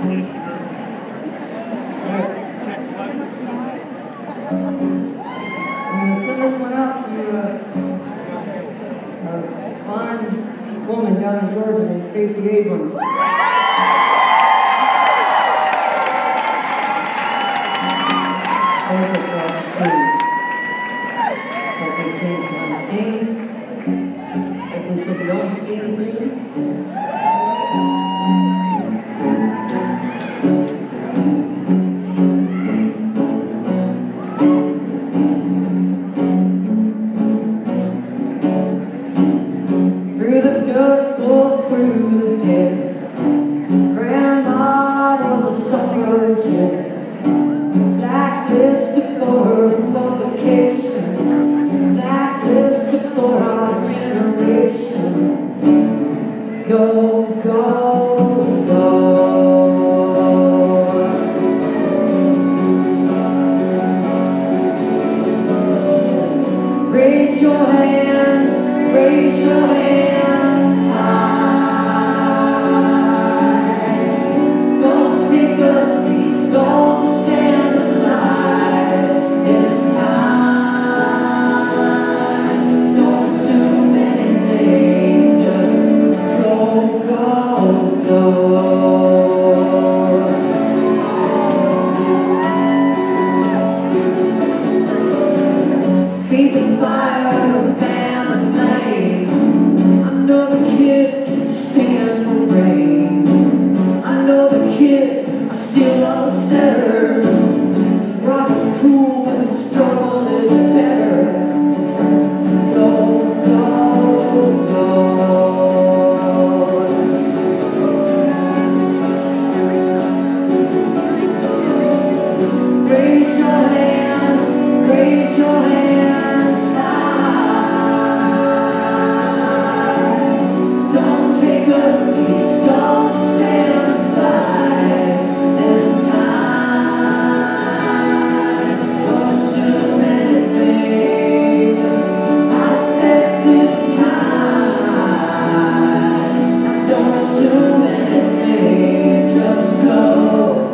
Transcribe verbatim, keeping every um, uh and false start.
I'm going to send this one out to uh, a fine woman down in Georgia named Stacey Abrams. Both across the street. Hope they sing behind the scenes. Hopefully she'll be on the scene soon. Through the dust, or through the pit. Grandma was a suffragette. Blacklisted for her publications. Blacklisted for our generation. Go, go, go. Raise your hands, raise your hands high. Don't take a seat, don't stand aside. It's time. Don't assume anything, just go, go, go. Feed the fire, fan the flame. I know the kids can stand for rain. I know the kids are still upsetters. Rock is cool, but the struggle is better. Go, go, go. Raise your hands, raise your hands high. Don't take a seat, don't stand aside. This time, don't assume anything. I said this time, don't assume anything. Just go.